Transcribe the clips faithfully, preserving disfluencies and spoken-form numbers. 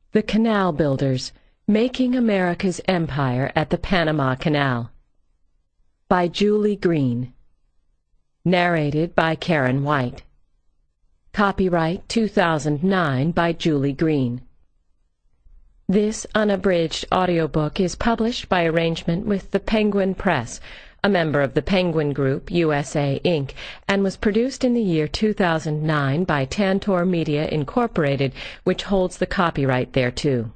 The Canal Builders, Making America's Empire at the Panama Canal, by Julie Green. Narrated by Karen White. Copyright two thousand nine by Julie Green. This unabridged audiobook is published by arrangement with the Penguin Press, a member of the Penguin Group, U S A, Incorporated, and was produced in the year two thousand nine by Tantor Media, Incorporated, which holds the copyright thereto.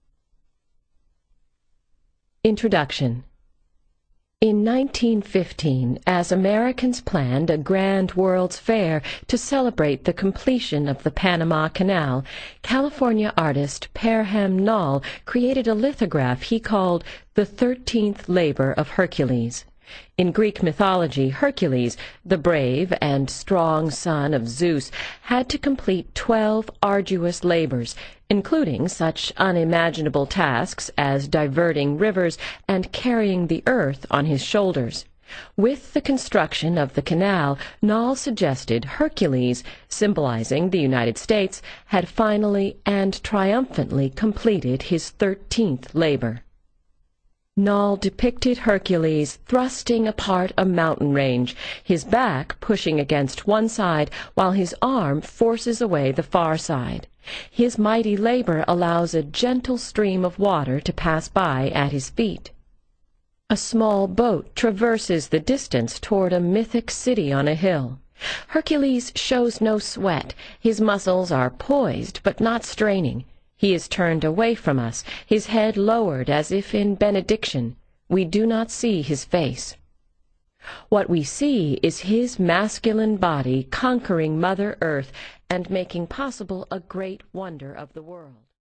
Introduction. In nineteen fifteen, as Americans planned a grand World's Fair to celebrate the completion of the Panama Canal, California artist Parham Nall created a lithograph he called the thirteenth Labor of Hercules. In Greek mythology, Hercules, the brave and strong son of Zeus, had to complete twelve arduous labors, including such unimaginable tasks as diverting rivers and carrying the earth on his shoulders. With the construction of the canal, Nall suggested Hercules, symbolizing the United States, had finally and triumphantly completed his thirteenth labor. Nall depicted Hercules thrusting apart a mountain range, his back pushing against one side while his arm forces away the far side. His mighty labor allows a gentle stream of water to pass by at his feet. A small boat traverses the distance toward a mythic city on a hill. Hercules shows no sweat. His muscles are poised but not straining. He is turned away from us, his head lowered as if in benediction. We do not see his face. What we see is his masculine body conquering Mother Earth and making possible a great wonder of the world.